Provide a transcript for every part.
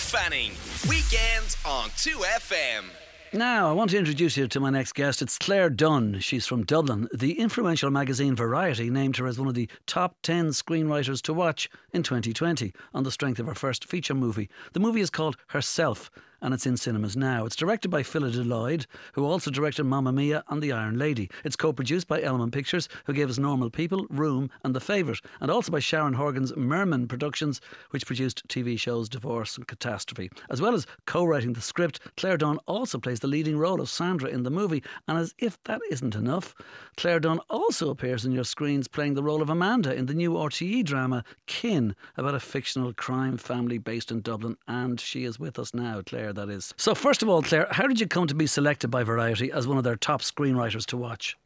Fanning. Weekends on 2FM. Now, I want to introduce you to my next guest. It's Claire Dunn. She's from Dublin. The influential magazine Variety named her as one of the top 10 screenwriters to watch in 2020 on the strength of her first feature movie. The movie is called Herself, and it's in cinemas now. It's directed by Phyllida Lloyd, who also directed Mamma Mia and The Iron Lady. It's co-produced by Elman Pictures, who gave us Normal People, Room and The Favourite, and also by Sharon Horgan's Merman Productions, which produced TV shows Divorce and Catastrophe. As well as co-writing the script, Claire Dunn also plays the leading role of Sandra in the movie, and as if that isn't enough, Claire Dunn also appears in your screens playing the role of Amanda in the new RTE drama Kin, about a fictional crime family based in Dublin, and she is with us now, Claire, that is. So first of all, Claire, how did you come to be selected by Variety as one of their top screenwriters to watch?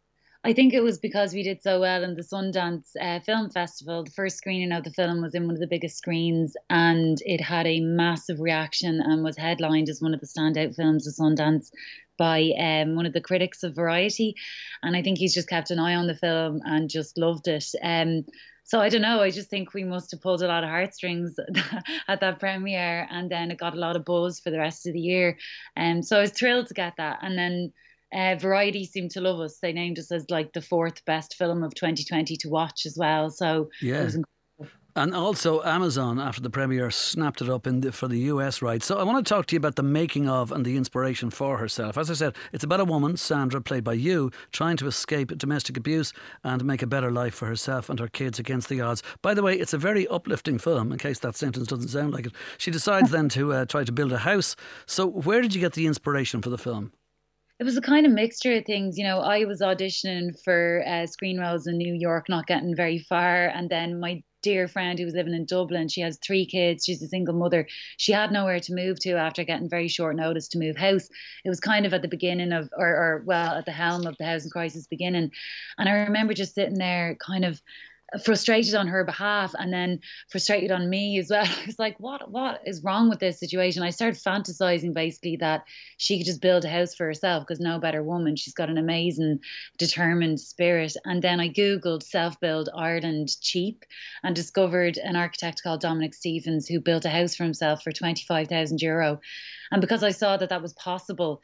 I think it was because we did so well in the Sundance Film Festival. The first screening of the film was in one of the biggest screens, and it had a massive reaction and was headlined as one of the standout films of Sundance by one of the critics of Variety. And I think he's just kept an eye on the film and just loved it. So I don't know, I just think we must have pulled a lot of heartstrings at that premiere, and then it got a lot of buzz for the rest of the year. So I was thrilled to get that. And then Variety seemed to love us. They named us as like the fourth best film of 2020 to watch as well. So yeah. It was incredible. And also Amazon, after the premiere, snapped it up for the US rights. So I want to talk to you about the making of and the inspiration for Herself. As I said, it's about a woman, Sandra, played by you, trying to escape domestic abuse and make a better life for herself and her kids against the odds. By the way, it's a very uplifting film, in case that sentence doesn't sound like it. She decides then to try to build a house. So where did you get the inspiration for the film? It was a kind of mixture of things. You know, I was auditioning for screen roles in New York, not getting very far. And then my dear friend who was living in Dublin, she has 3 kids. She's a single mother. She had nowhere to move to after getting very short notice to move house. It was kind of at the beginning of, or at the helm of the housing crisis beginning. And I remember just sitting there kind of frustrated on her behalf, and then frustrated on me as well. I was like, what is wrong with this situation? I started fantasizing basically that she could just build a house for herself, because no better woman. She's got an amazing, determined spirit. And then I googled self-build Ireland cheap and discovered an architect called Dominic Stevens who built a house for himself for €25,000. And because I saw that was possible,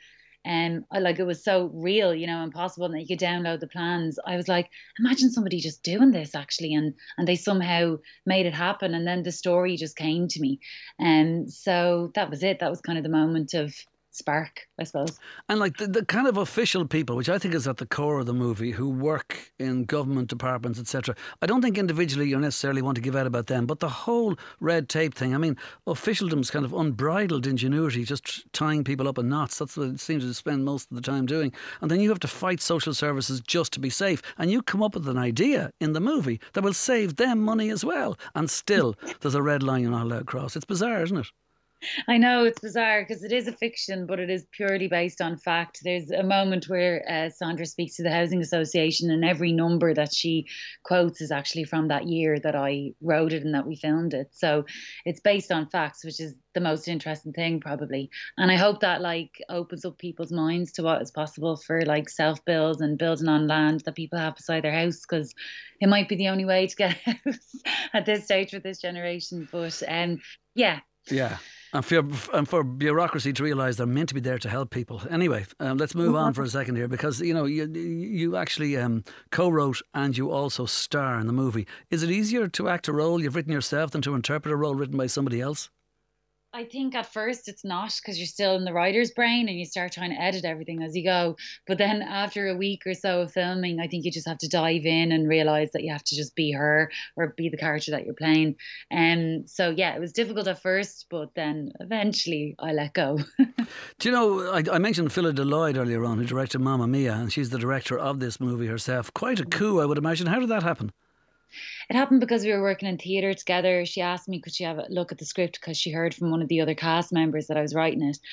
it was so real, you know, and possible, and that you could download the plans. I was like, imagine somebody just doing this actually, and they somehow made it happen. And then the story just came to me, and so that was it. That was kind of the moment of spark, I suppose. And like the kind of official people, which I think is at the core of the movie, who work in government departments, etc. I don't think individually you necessarily want to give out about them, but the whole red tape thing, I mean, officialdom's kind of unbridled ingenuity, just tying people up in knots. That's what it seems to spend most of the time doing. And then you have to fight social services just to be safe. And you come up with an idea in the movie that will save them money as well. And still, there's a red line you're not allowed to cross. It's bizarre, isn't it? I know, it's bizarre because it is a fiction, but it is purely based on fact. There's a moment where Sandra speaks to the Housing Association, and every number that she quotes is actually from that year that I wrote it and that we filmed it. So it's based on facts, which is the most interesting thing probably. And I hope that opens up people's minds to what is possible for self-build and building on land that people have beside their house, because it might be the only way to get a house at this stage with this generation. But yeah. And for bureaucracy to realise they're meant to be there to help people. Anyway, let's move on for a second here, because you actually co-wrote and you also star in the movie. Is it easier to act a role you've written yourself than to interpret a role written by somebody else? I think at first it's not, because you're still in the writer's brain and you start trying to edit everything as you go. But then after a week or so of filming, I think you just have to dive in and realise that you have to just be her or be the character that you're playing. So yeah, it was difficult at first, but then eventually I let go. Do you know, I mentioned Phyllida Lloyd earlier on, who directed Mamma Mia, and she's the director of this movie herself. Quite a coup, I would imagine. How did that happen? It happened because we were working in theatre together. She asked me could she have a look at the script, because she heard from one of the other cast members that I was writing it.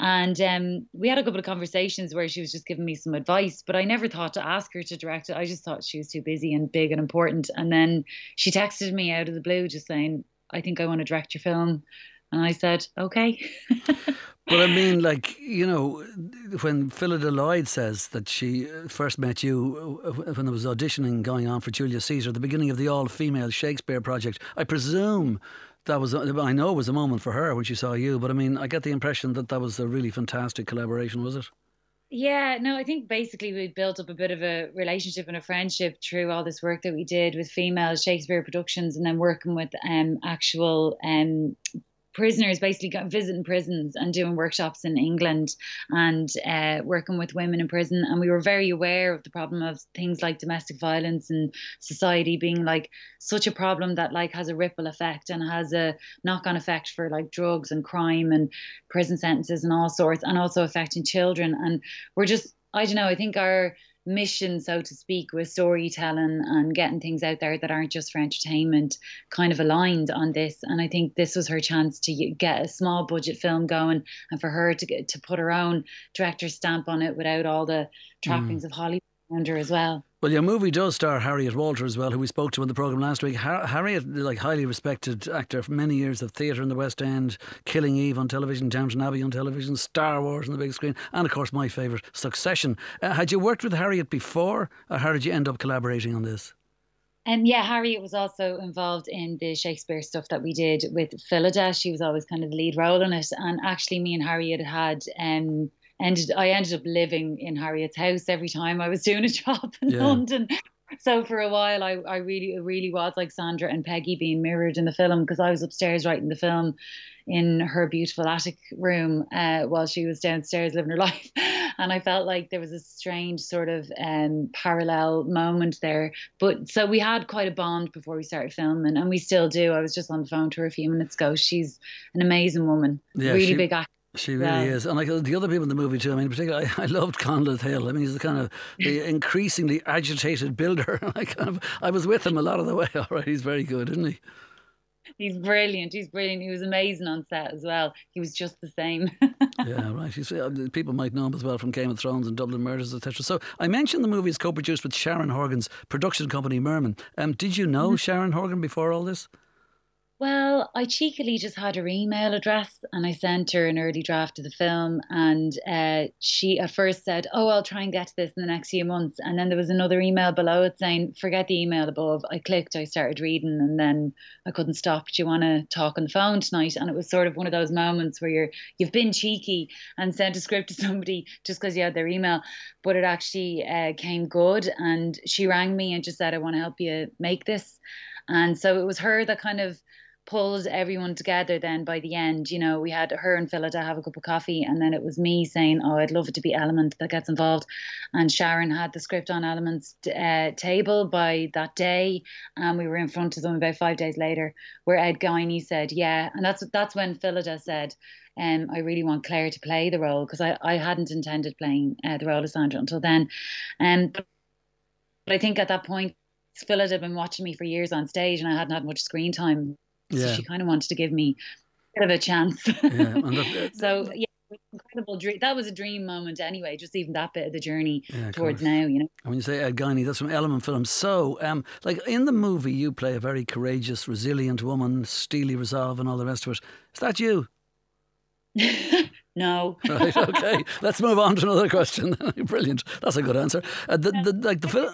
And we had a couple of conversations where she was just giving me some advice, but I never thought to ask her to direct it. I just thought she was too busy and big and important. And then she texted me out of the blue just saying, I think I want to direct your film. And I said, okay. But I mean, when Phyllida Lloyd says that she first met you when there was auditioning going on for Julius Caesar, the beginning of the all-female Shakespeare project, I presume that was, I know it was a moment for her when she saw you, but I mean, I get the impression that that was a really fantastic collaboration, was it? Yeah, no, I think basically we built up a bit of a relationship and a friendship through all this work that we did with female Shakespeare productions, and then working with actual prisoners, basically visiting prisons and doing workshops in England, and working with women in prison. And we were very aware of the problem of things like domestic violence and society being like such a problem that like has a ripple effect and has a knock-on effect for like drugs and crime and prison sentences and all sorts, and also affecting children. And we're just, I don't know, I think our mission, so to speak, with storytelling and getting things out there that aren't just for entertainment, kind of aligned on this. And I think this was her chance to get a small budget film going, and for her to put her own director's stamp on it without all the trappings of Hollywood around her as well. Well, your movie does star Harriet Walter as well, who we spoke to on the programme last week. Harriet, like highly respected actor for many years of theatre in the West End, Killing Eve on television, Downton Abbey on television, Star Wars on the big screen, and of course my favourite, Succession. Had you worked with Harriet before, or how did you end up collaborating on this? And yeah, Harriet was also involved in the Shakespeare stuff that we did with Philida. She was always kind of the lead role in it. And actually, me and Harriet had I ended up living in Harriet's house every time I was doing a job in London. So for a while, I really, it really was like Sandra and Peggy being mirrored in the film, because I was upstairs writing the film in her beautiful attic room while she was downstairs living her life. And I felt like there was a strange sort of parallel moment there. But so we had quite a bond before we started filming, and we still do. I was just on the phone to her a few minutes ago. She's an amazing woman, really big actor. She really is. And like the other people in the movie too, I mean, particularly, I loved Conleth Hill. I mean, he's the kind of the increasingly agitated builder. I was with him a lot of the way. All right, he's very good, isn't he? He's brilliant. He's brilliant. He was amazing on set as well. He was just the same. Yeah, right. People might know him as well from Game of Thrones and Dublin Murders, etc. So I mentioned the movie is co-produced with Sharon Horgan's production company, Merman. Did you know Sharon Horgan before all this? Well, I cheekily just had her email address, and I sent her an early draft of the film, and she at first said, "Oh, I'll try and get to this in the next few months." And then there was another email below it saying, "Forget the email above." I clicked, I started reading, and then I couldn't stop. "Do you want to talk on the phone tonight?" And it was sort of one of those moments where you've been cheeky and sent a script to somebody just because you had their email, but it actually came good. And she rang me and just said, "I want to help you make this." And so it was her that kind of pulled everyone together. Then by the end, you know, we had her and Philida have a cup of coffee, and then it was me saying, "Oh, I'd love it to be Element that gets involved." And Sharon had the script on Element's table by that day, and we were in front of them about 5 days later, where Ed Guiney said yeah. And that's when Philida said, "I really want Claire to play the role," because I hadn't intended playing the role of Sandra until then. But I think at that point, Philida had been watching me for years on stage, and I hadn't had much screen time. So she kind of wanted to give me a bit of a chance. So yeah, incredible dream. That was a dream moment anyway, just even that bit of the journey towards now, you know. And when you say Ed Guiney, that's from Element Films. So like in the movie you play a very courageous, resilient woman, steely resolve and all the rest of it. Is that you? No. Right, okay. Let's move on to another question. Brilliant. That's a good answer. The film.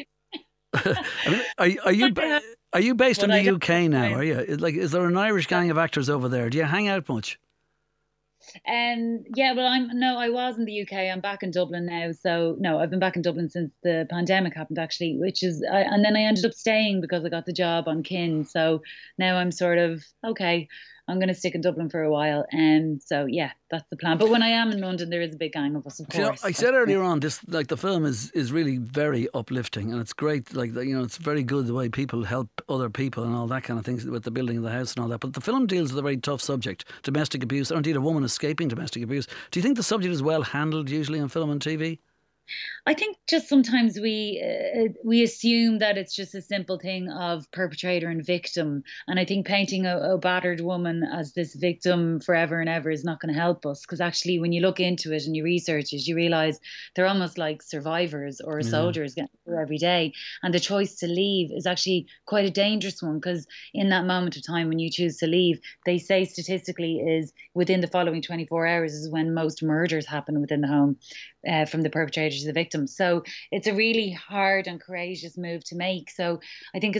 I mean, are you based in the UK now? Are you? Like, is there an Irish gang of actors over there? Do you hang out much? Yeah, well, I was in the UK. I'm back in Dublin now. So no, I've been back in Dublin since the pandemic happened, actually, and then I ended up staying because I got the job on Kin. So now I'm sort of, okay, I'm going to stick in Dublin for a while. And so, yeah, that's the plan. But when I am in London, there is a big gang of us, of course. You know, I said earlier on, this, like, the film is really very uplifting, and it's great. Like, you know, it's very good the way people help other people and all that kind of things with the building of the house and all that. But the film deals with a very tough subject, domestic abuse, or indeed a woman escaping domestic abuse. Do you think the subject is well handled usually in film and TV? I think just sometimes we assume that it's just a simple thing of perpetrator and victim, and I think painting a battered woman as this victim forever and ever is not going to help us, because actually when you look into it and you research it, you realise they're almost like survivors or soldiers getting through every day, and the choice to leave is actually quite a dangerous one, because in that moment of time when you choose to leave, they say statistically is within the following 24 hours is when most murders happen within the home from the perpetrator she's a victim. So it's a really hard and courageous move to make. So I think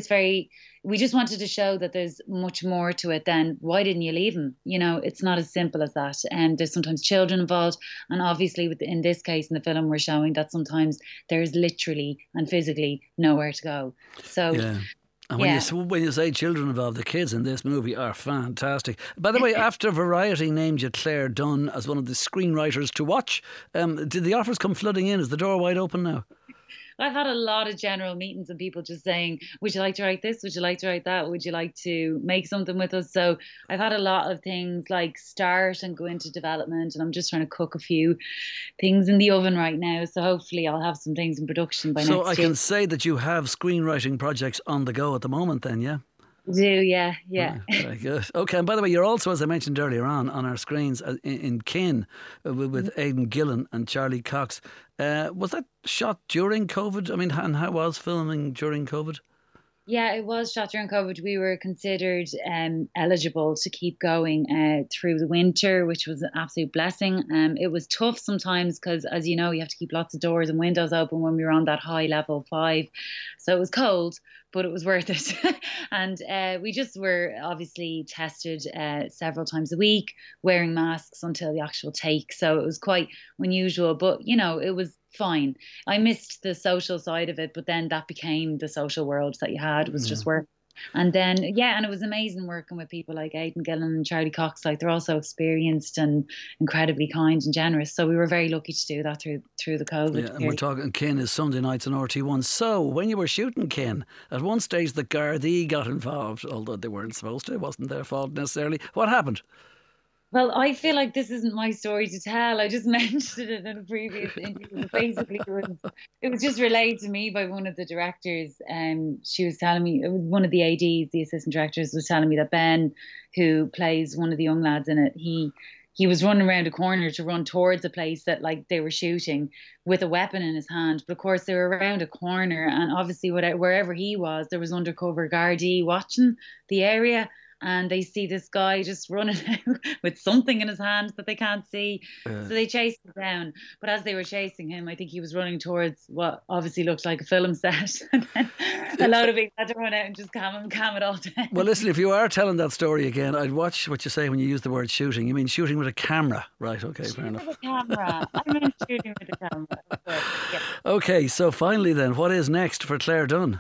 we just wanted to show that there's much more to it than why didn't you leave him? It's not as simple as that. And there's sometimes children involved. And obviously in this case in the film, we're showing that sometimes there's literally and physically nowhere to go. So yeah. And when you say children involved, the kids in this movie are fantastic. By the way, after Variety named you Claire Dunn as one of the screenwriters to watch, did the offers come flooding in? Is the door wide open now? I've had a lot of general meetings and people just saying, would you like to write this? Would you like to write that? Would you like to make something with us? So I've had a lot of things like start and go into development, and I'm just trying to cook a few things in the oven right now. So hopefully I'll have some things in production by next year. So I can say that you have screenwriting projects on the go at the moment then, yeah? Do, yeah. Very good. Okay, and by the way, you're also, as I mentioned earlier on our screens in Kin with Aidan Gillen and Charlie Cox. Was that shot during COVID? I mean, and how was filming during COVID? Yeah, it was shot during COVID. We were considered eligible to keep going through the winter, which was an absolute blessing. It was tough sometimes because, as you know, you have to keep lots of doors and windows open when we were on that high level 5. So it was cold, but it was worth it. And we just were obviously tested several times a week, wearing masks until the actual take. So it was quite unusual, but, it was fine. I missed the social side of it, but then that became the social world that you had. It was just work. And then, and it was amazing working with people like Aidan Gillen and Charlie Cox. Like, they're all so experienced and incredibly kind and generous. So we were very lucky to do that through the COVID period. And we're talking, Kin is Sunday nights on RT1. So when you were shooting Kin, at one stage the Gardaí got involved, although they weren't supposed to. It wasn't their fault necessarily. What happened? Well, I feel like this isn't my story to tell. I just mentioned it in a previous interview. Basically, it was just relayed to me by one of the directors. She was telling me, it was one of the ADs, the assistant directors, was telling me that Ben, who plays one of the young lads in it, he was running around a corner to run towards a place that they were shooting with a weapon in his hand. But of course, they were around a corner, and obviously wherever he was, there was undercover Gardaí watching the area. And they see this guy just running out with something in his hand that they can't see. So they chased him down. But as they were chasing him, I think he was running towards what obviously looked like a film set. And then a load of people had to run out and just calm it all down. Well, listen, if you are telling that story again, I'd watch what you say when you use the word shooting. You mean shooting with a camera, right? Okay, fair enough. With a camera. I meant shooting with a camera. Yeah. Okay, so finally then, what is next for Claire Dunn?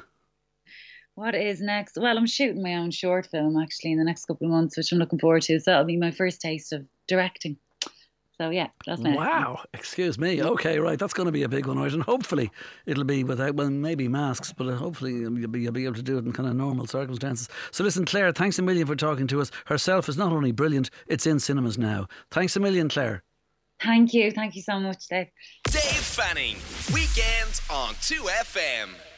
What is next? Well, I'm shooting my own short film actually in the next couple of months, which I'm looking forward to. So that'll be my first taste of directing. So yeah, that's my Wow, excuse me. Okay, right, that's going to be a big one, right? And hopefully it'll be without, well, maybe masks, but hopefully you'll be able to do it in kind of normal circumstances. So listen, Claire, thanks a million for talking to us. Herself is not only brilliant, it's in cinemas now. Thanks a million, Claire. Thank you so much, Dave. Dave Fanning, weekends on 2FM.